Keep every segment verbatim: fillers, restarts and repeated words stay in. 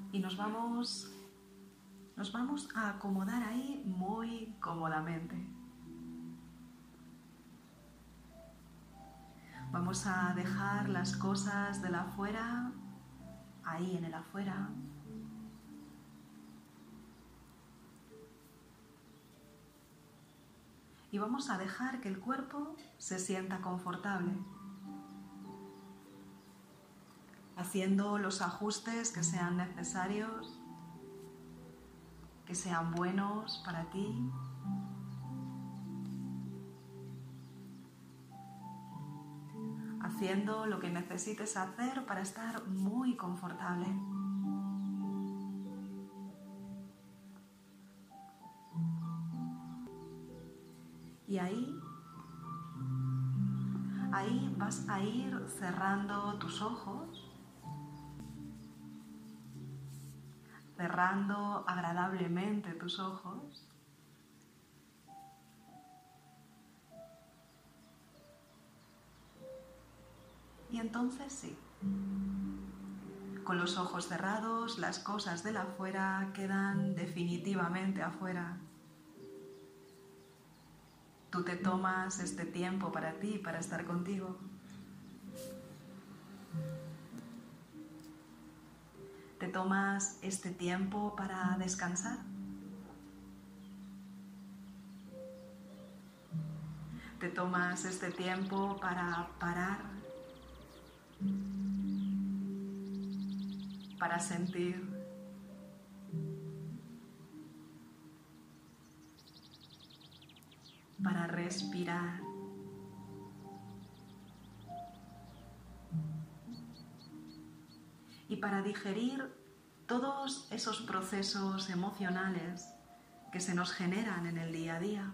y nos vamos, nos vamos a acomodar ahí muy cómodamente. Vamos a dejar las cosas del afuera ahí en el afuera. Y vamos a dejar que el cuerpo se sienta confortable, haciendo los ajustes que sean necesarios, que sean buenos para ti. Haciendo lo que necesites hacer para estar muy confortable. Y ahí, ahí vas a ir cerrando tus ojos, cerrando agradablemente tus ojos. Y entonces sí, con los ojos cerrados, las cosas del afuera quedan definitivamente afuera. Tú te tomas este tiempo para ti, para estar contigo. Te tomas este tiempo para descansar. Te tomas este tiempo para parar, para sentir. Para respirar. Y para digerir todos esos procesos emocionales que se nos generan en el día a día.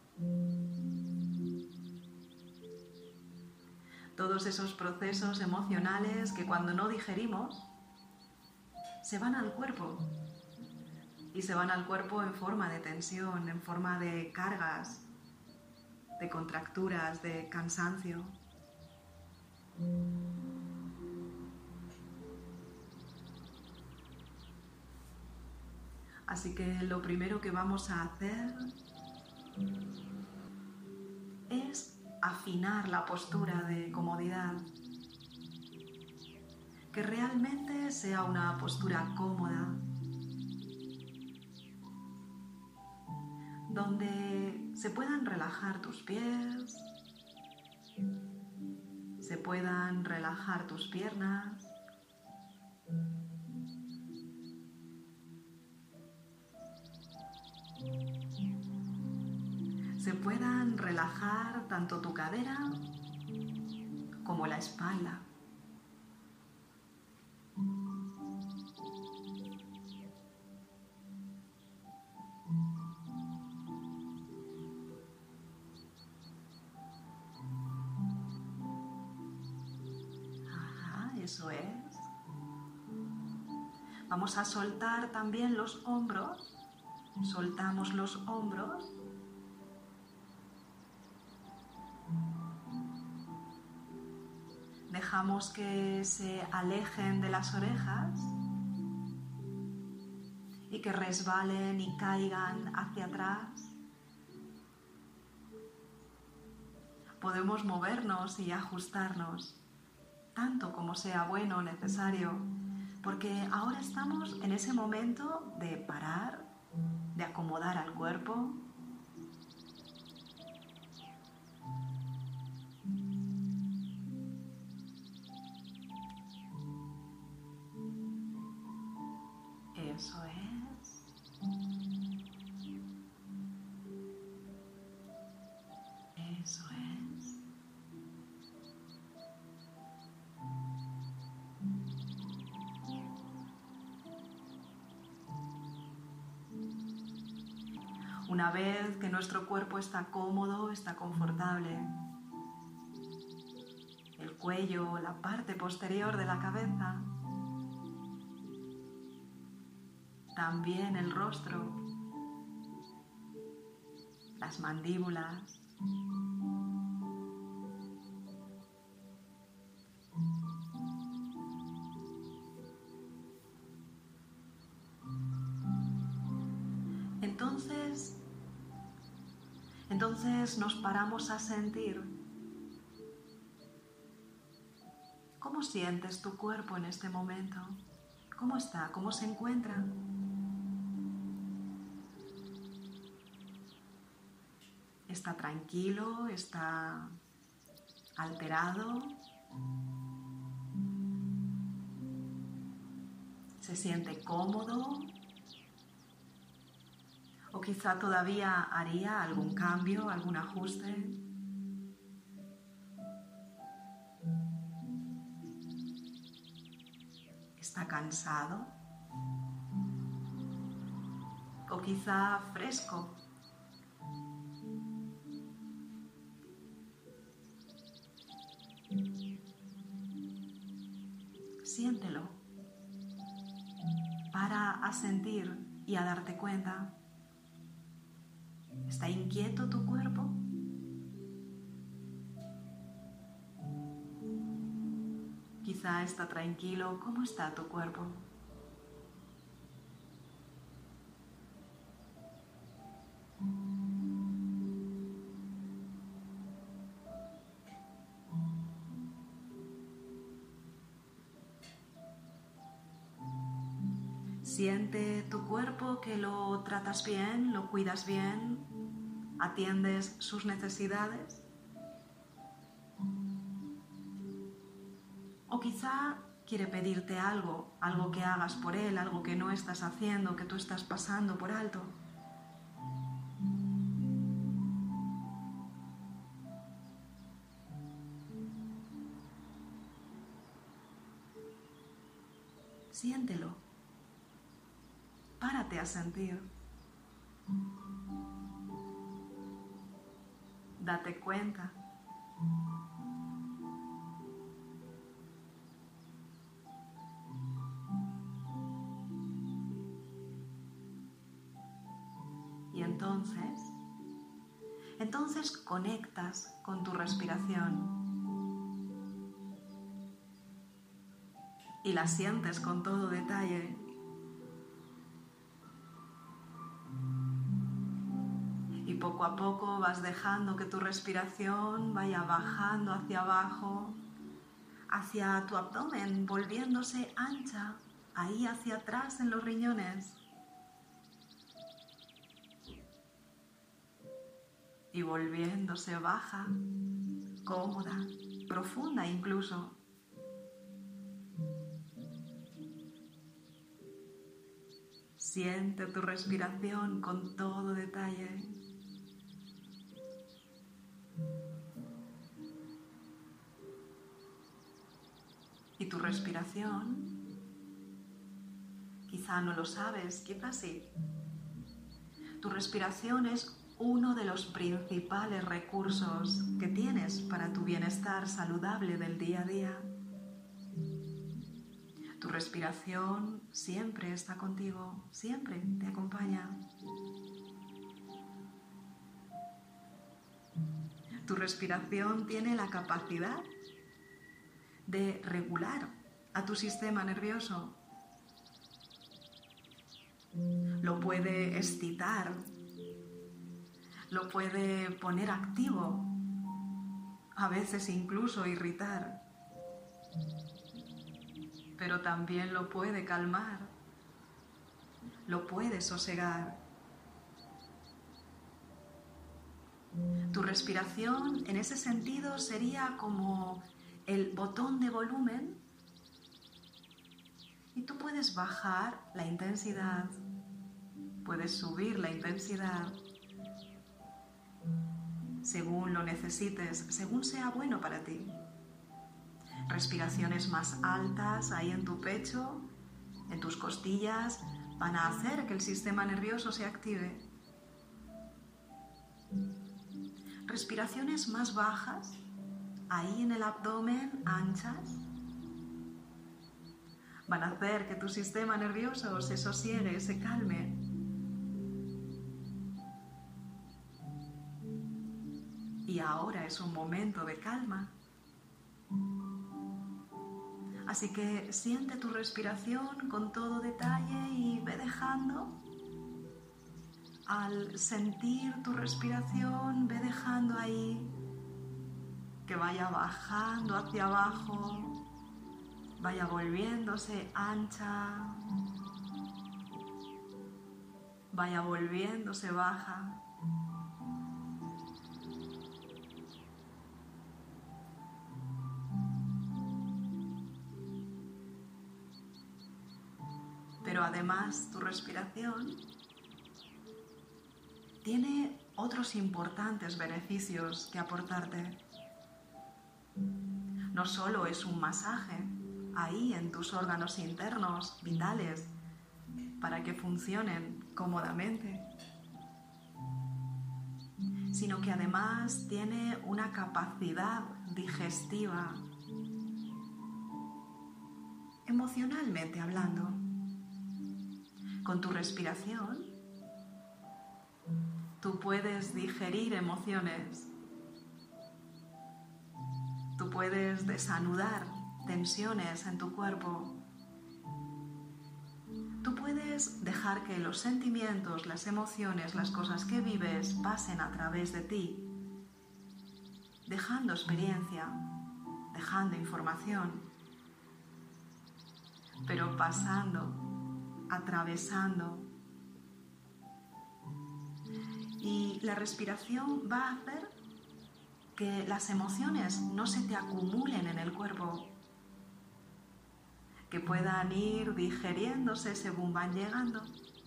Todos esos procesos emocionales que cuando no digerimos se van al cuerpo. Y se van al cuerpo en forma de tensión, en forma de cargas, de contracturas, de cansancio. Así que lo primero que vamos a hacer es afinar la postura de comodidad. Que realmente sea una postura cómoda, donde se puedan relajar tus pies, se puedan relajar tus piernas, se puedan relajar tanto tu cadera como la espalda. Eso es. Vamos a soltar también los hombros. Soltamos los hombros. Dejamos que se alejen de las orejas y que resbalen y caigan hacia atrás. Podemos movernos y ajustarnos tanto como sea bueno o necesario, porque ahora estamos en ese momento de parar, de acomodar al cuerpo. Eso es. Eso es. Una vez que nuestro cuerpo está cómodo, está confortable, el cuello, la parte posterior de la cabeza, también el rostro, las mandíbulas, entonces nos paramos a sentir. ¿Cómo sientes tu cuerpo en este momento? ¿Cómo está? ¿Cómo se encuentra? ¿Está tranquilo? ¿Está alterado? ¿Se siente cómodo? ¿O quizá todavía haría algún cambio, algún ajuste? ¿Está cansado? ¿O quizá fresco? Siéntelo. Para a sentir y a darte cuenta. ¿Está inquieto tu cuerpo? Quizá está tranquilo. ¿Cómo está tu cuerpo? Siente tu cuerpo que lo tratas bien, lo cuidas bien, atiendes sus necesidades. O quizá quiere pedirte algo, algo que hagas por él, algo que no estás haciendo, que tú estás pasando por alto. Siéntelo. Párate a sentir. Date cuenta. Y entonces, entonces conectas con tu respiración y la sientes con todo detalle. Y poco a poco vas dejando que tu respiración vaya bajando hacia abajo, hacia tu abdomen, volviéndose ancha, ahí hacia atrás en los riñones. Y volviéndose baja, cómoda, profunda incluso. Siente tu respiración con todo detalle. Y tu respiración, quizá no lo sabes, quizá sí. Tu respiración es uno de los principales recursos que tienes para tu bienestar saludable del día a día. Tu respiración siempre está contigo, siempre te acompaña. Tu respiración tiene la capacidad de regular a tu sistema nervioso. Lo puede excitar, lo puede poner activo, a veces incluso irritar, pero también lo puede calmar, lo puede sosegar. Tu respiración en ese sentido sería como el botón de volumen y tú puedes bajar la intensidad, puedes subir la intensidad según lo necesites, según sea bueno para ti. Respiraciones más altas ahí en tu pecho, en tus costillas, van a hacer que el sistema nervioso se active. Respiraciones más bajas ahí en el abdomen, anchas, van a hacer que tu sistema nervioso se sosiegue, se calme. Y ahora es un momento de calma. Así que siente tu respiración con todo detalle y ve dejando al sentir tu respiración, ve dejando ahí que vaya bajando hacia abajo, vaya volviéndose ancha, vaya volviéndose baja. Pero además tu respiración tiene otros importantes beneficios que aportarte. No solo es un masaje ahí en tus órganos internos vitales para que funcionen cómodamente, sino que además tiene una capacidad digestiva, emocionalmente hablando. Con tu respiración, tú puedes digerir emociones. Tú puedes desanudar tensiones en tu cuerpo. Tú puedes dejar que los sentimientos, las emociones, las cosas que vives pasen a través de ti, dejando experiencia, dejando información, pero pasando, atravesando. Y la respiración va a hacer que las emociones no se te acumulen en el cuerpo, que puedan ir digeriéndose según van llegando.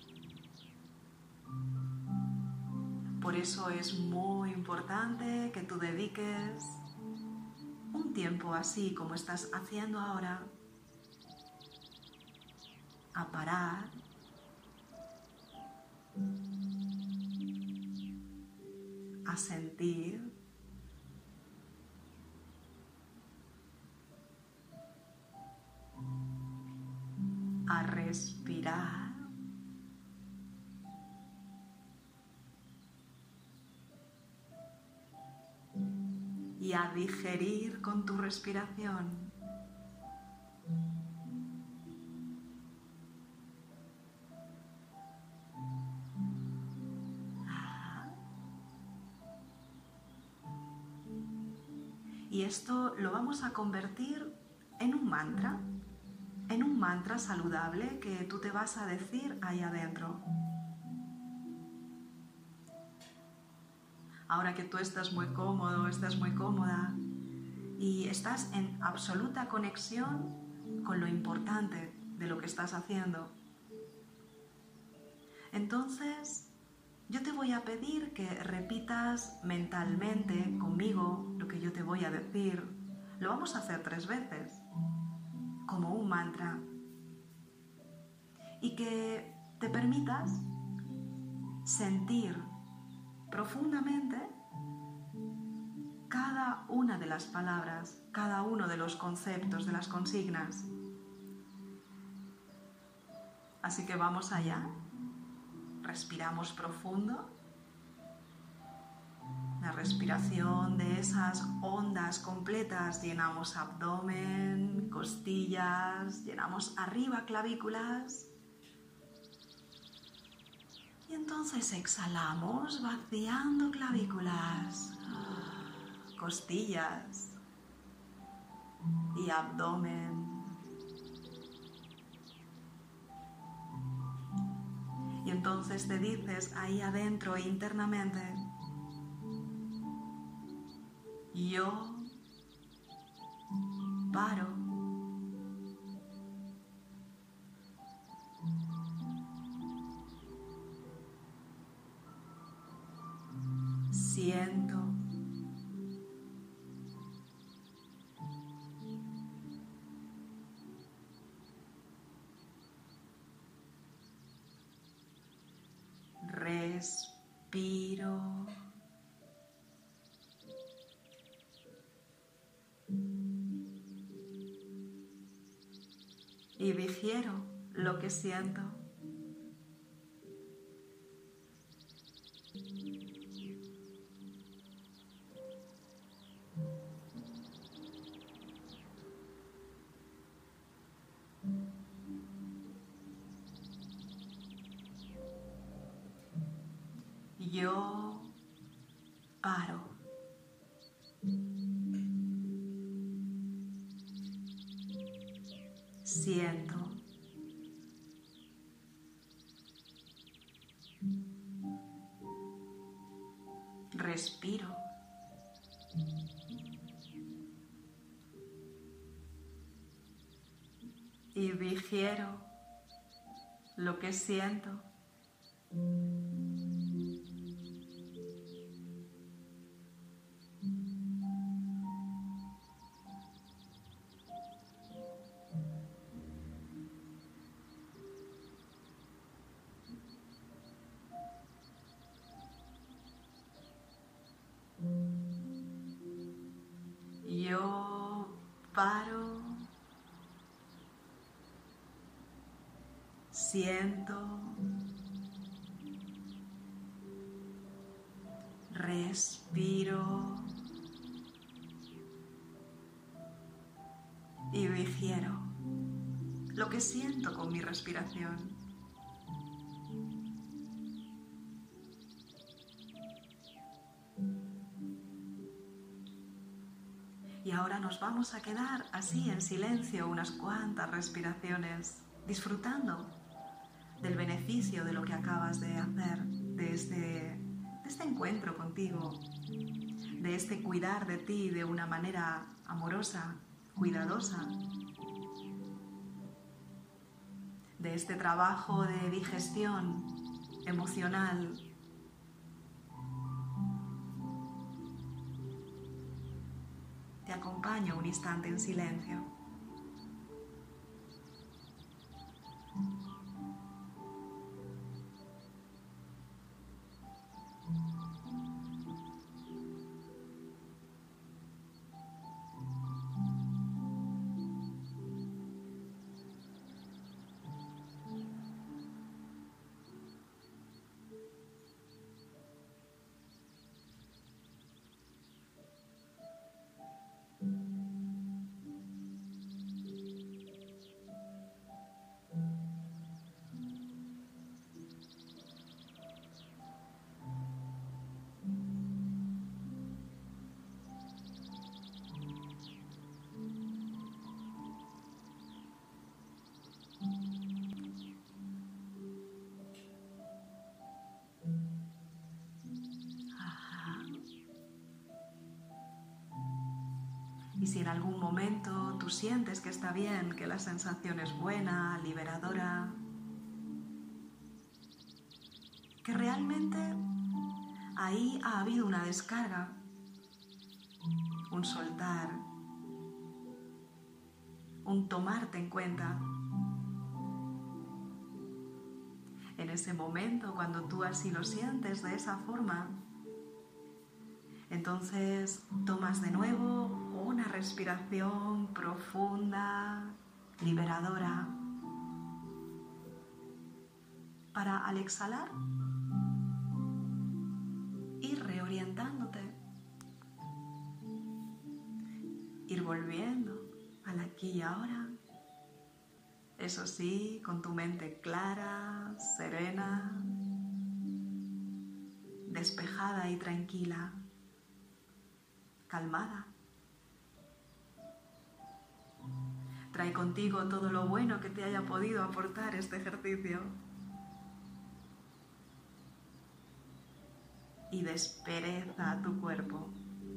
Por eso es muy importante que tú dediques un tiempo así como estás haciendo ahora a parar, a sentir, a respirar y a digerir con tu respiración. Y esto lo vamos a convertir en un mantra, en un mantra saludable que tú te vas a decir ahí adentro. Ahora que tú estás muy cómodo, estás muy cómoda y estás en absoluta conexión con lo importante de lo que estás haciendo, entonces yo te voy a pedir que repitas mentalmente conmigo lo que yo te voy a decir. Lo vamos a hacer tres veces, como un mantra. Y que te permitas sentir profundamente cada una de las palabras, cada uno de los conceptos, de las consignas. Así que vamos allá. Respiramos profundo. La respiración de esas ondas completas. Llenamos abdomen, costillas, llenamos arriba clavículas. Y entonces exhalamos vaciando clavículas, costillas y abdomen. Y entonces te dices ahí adentro internamente: yo paro. Siento. Respiro. Y digiero lo que siento. Yo paro. Siento. Respiro. Y digiero lo que siento. Yo paro, siento, respiro y digiero lo que siento con mi respiración. Y ahora nos vamos a quedar así en silencio unas cuantas respiraciones, disfrutando del beneficio de lo que acabas de hacer, de este, de este encuentro contigo, de este cuidar de ti de una manera amorosa, cuidadosa, de este trabajo de digestión emocional. Te acompaño un instante en silencio. Y si en algún momento tú sientes que está bien, que la sensación es buena, liberadora, que realmente ahí ha habido una descarga, un soltar, un tomarte en cuenta. En ese momento, cuando tú así lo sientes de esa forma, entonces tomas de nuevo una respiración profunda, liberadora, para al exhalar ir reorientándote, ir volviendo al aquí y ahora. Eso sí, con tu mente clara, serena, despejada y tranquila, calmada. Trae contigo todo lo bueno que te haya podido aportar este ejercicio y despereza tu cuerpo.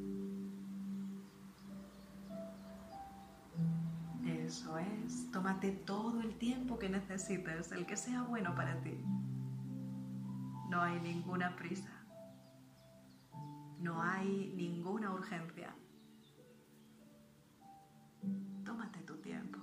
Eso es, tómate todo el tiempo que necesites, el que sea bueno para ti. No hay ninguna prisa, no hay ninguna urgencia. Tómate tu tiempo.